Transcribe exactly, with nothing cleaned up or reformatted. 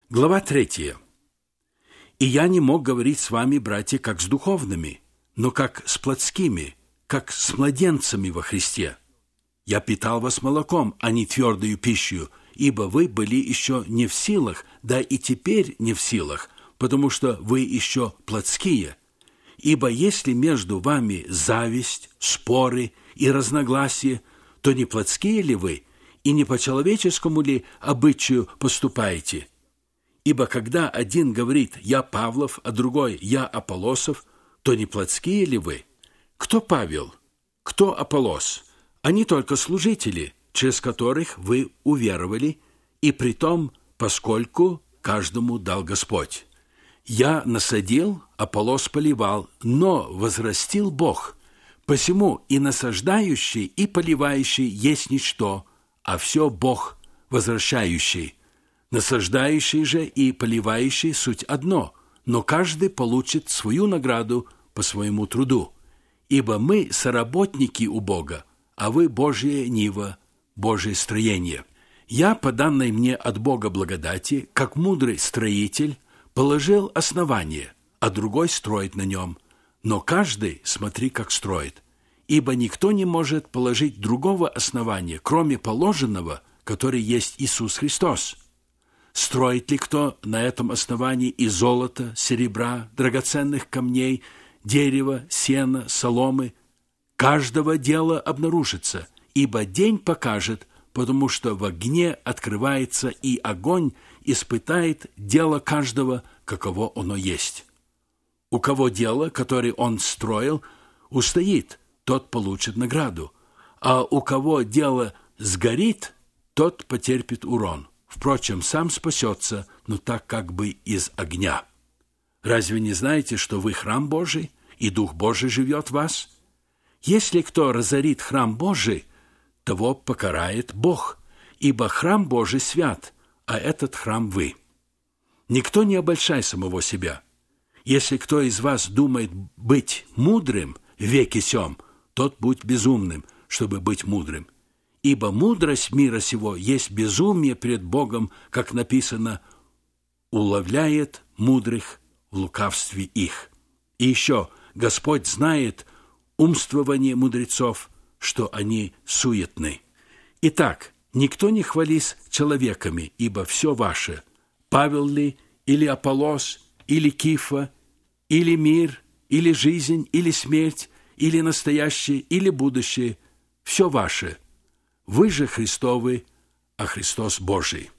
Глава третья. «И я не мог говорить с вами, братья, как с духовными, но как с плотскими, как с младенцами во Христе. Я питал вас молоком, а не твердою пищей, ибо вы были еще не в силах, да и теперь не в силах, потому что вы еще плотские. Ибо если между вами зависть, споры и разногласия, то не плотские ли вы, и не по человеческому ли обычаю поступаете? Ибо когда один говорит «я Павлов», а другой «я Аполлосов», то не плотские ли вы? Кто Павел? Кто Аполлос? Они только служители, через которых вы уверовали, и притом, поскольку каждому дал Господь. Я насадил, Аполлос поливал, но возрастил Бог. Посему и насаждающий, и поливающий есть ничто, а все Бог возвращающий. Насаждающий же и поливающий суть одно, но каждый получит свою награду по своему труду. Ибо мы соработники у Бога, а вы Божье нива, Божье строение. Я, по данной мне от Бога благодати, как мудрый строитель, положил основание, а другой строит на нем. Но каждый смотри, как строит. Ибо никто не может положить другого основания, кроме положенного, который есть Иисус Христос. Строит ли кто на этом основании из золота, серебра, драгоценных камней, дерева, сена, соломы? Каждого дела обнаружится, ибо день покажет, потому что в огне открывается, и огонь испытает дело каждого, каково оно есть. У кого дело, которое он строил, устоит, тот получит награду, а у кого дело сгорит, тот потерпит урон. Впрочем, сам спасется, но так как бы из огня. Разве не знаете, что вы храм Божий, и Дух Божий живет в вас? Если кто разорит храм Божий, того покарает Бог, ибо храм Божий свят, а этот храм вы. Никто не обольщай самого себя. Если кто из вас думает быть мудрым в веке сем, тот будь безумным, чтобы быть мудрым. Ибо мудрость мира сего есть безумие пред Богом, как написано, уловляет мудрых в лукавстве их. И еще Господь знает умствование мудрецов, что они суетны. Итак, никто не хвались человеками, ибо все ваше. Павел ли, или Аполлос, или Кифа, или мир, или жизнь, или смерть, или настоящее, или будущее, все ваше. Вы же Христовы, а Христос Божий.